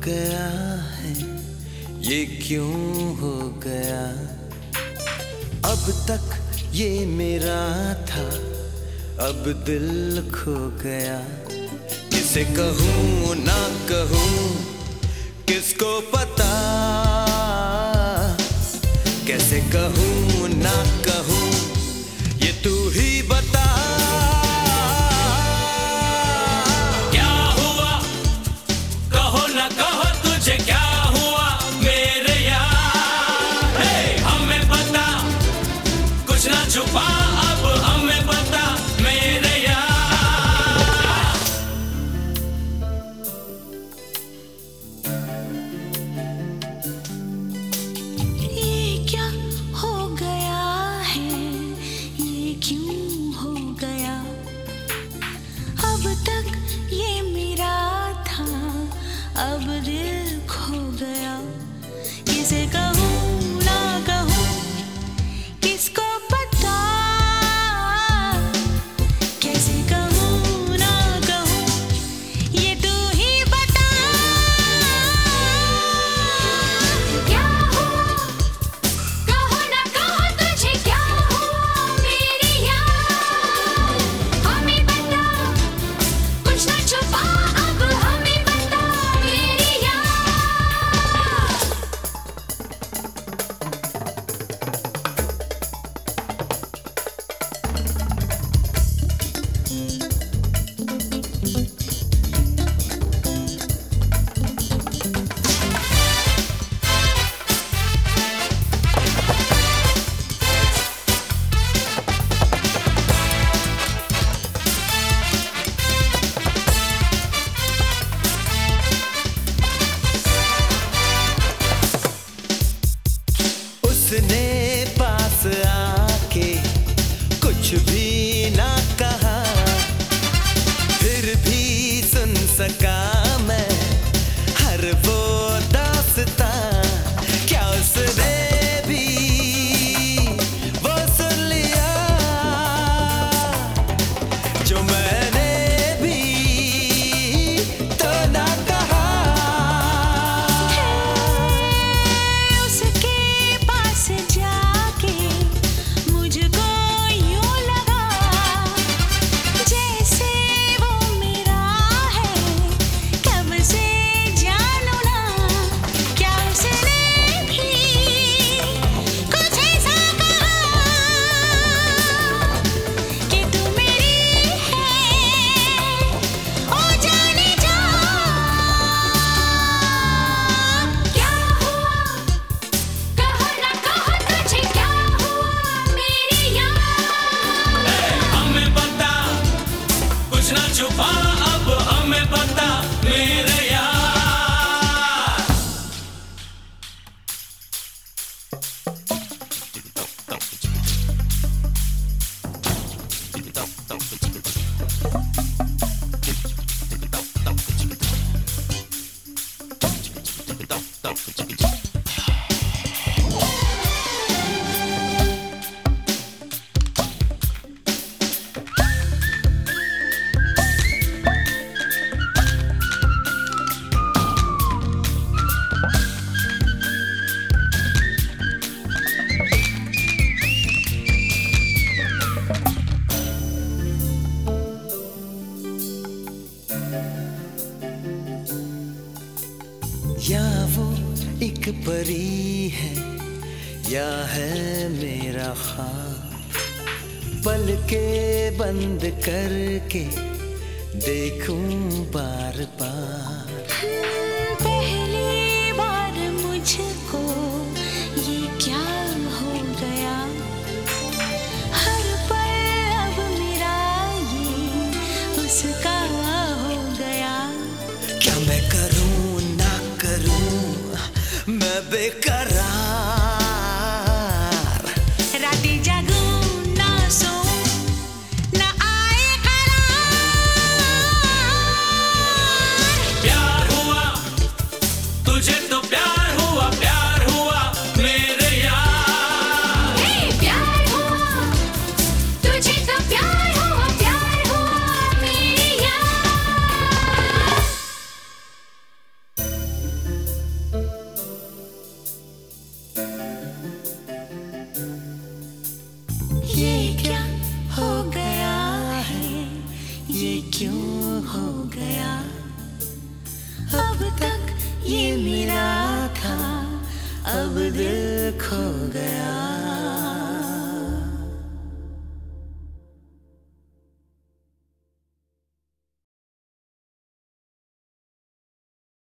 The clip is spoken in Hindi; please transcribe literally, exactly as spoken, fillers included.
गया है, ये क्यों हो गया? अब तक ये मेरा था, अब दिल खो गया। किसे कहूँ ना कहूँ, किसको पता? कैसे कहूँ ना कहूँ, ये तू ही बता। क्या हुआ कहो ना कहो, तुझे क्या हुआ मेरे यार? हे हमें बता, कुछ ना छुपा, अब हमें बता मेरे यार। ये क्या हो गया है, ये क्यों हो गया? अब तक ये मेरा था, अब दिल खो गया। किसे कहूँ ना कहूँ, किसको पता? कैसे कहूँ ना कहूँ, ये तू ही बता। क्या हुआ कहो ना कहो, तुझे क्या हुआ मेरे यार? हमें बता, कुछ ना छुपा, अब हमें बता मेरे यार। उसने पास आके कुछ भी ना कहा, फिर भी सुन सका मैं हर वो दास्तां। क्या उसने भी वो सुन लिया जो मैंने भी तो ना कहा? उसके पास जाके मुझको यूं लगा, जैसे वो मेरा है, कब से जानू ना। क्या उसने भी कुछ ऐसा कहा कि तू मेरी है, ओ जाने जा। क्या हुआ कहो ना कहो, तुझे क्या हुआ मेरे यार? हमें बता, कुछ ना छुपा, अब हमें बता मेरे यार। या वो एक परी है, या है मेरा ख्वाब। पल के बंद करके देखूं बार बार। पहली बार मुझको ये क्या हो गया? हर पल अब मेरा ये उसका हो गया। क्या मैं करूं ना करूं, मैं बेकरार। रातें जागूं ना सोऊं, ना आए करार। प्यार हुआ तुझे तो प्यार हुआ, प्यार हुआ मेरे यार। हे प्यार हुआ तुझे तो प्यार हुआ, प्यार हुआ मेरे यार। अब तक ये मेरा था, अब दिल खो गया।